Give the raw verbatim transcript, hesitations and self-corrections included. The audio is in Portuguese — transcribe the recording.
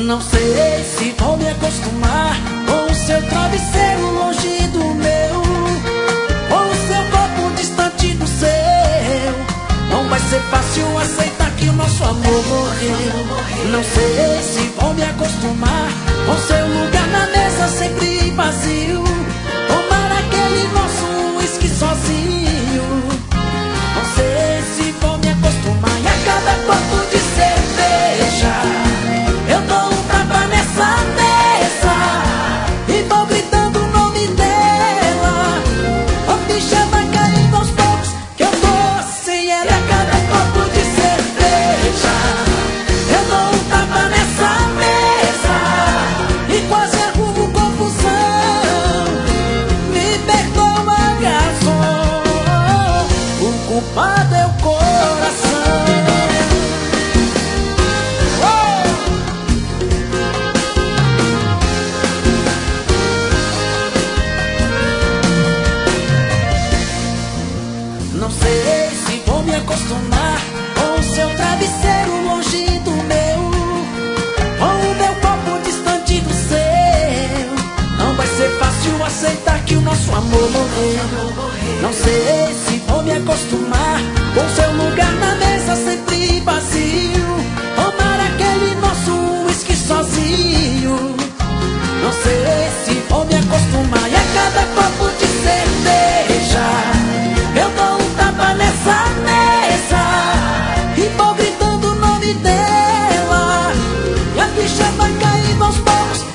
Não sei se vou me acostumar com o seu travesseiro longe do meu, com o seu corpo distante do seu. Não vai ser fácil aceitar que o nosso amor morreu. Não sei se vou me acostumar com seu lugar na mesa sempre vazio, tomar aquele nosso uísque sozinho. Não sei se vou me acostumar e a cada copo de cerveja eu dou um tapa nessa mesa e vou gritando o nome dela. A ficha vai caindo aos poucos que eu tô sem ela. E a cada copo de cerveja eu dou um tapa nessa mesa e quase arrumo confusão. Me perdoa, garçom, o culpado é o coração. Não sei se vou me acostumar com o seu travesseiro longe do meu, com o meu corpo distante do seu. Não vai ser fácil aceitar que o nosso amor morreu. Não sei se vou me acostumar com seu lugar na mesa sempre vazio, tomar aquele nosso uísque sozinho. Não sei se vou me acostumar e a cada copo de cerveja eu dou um tapa nessa mesa e vou gritando o nome dela. E a ficha vai caindo aos poucos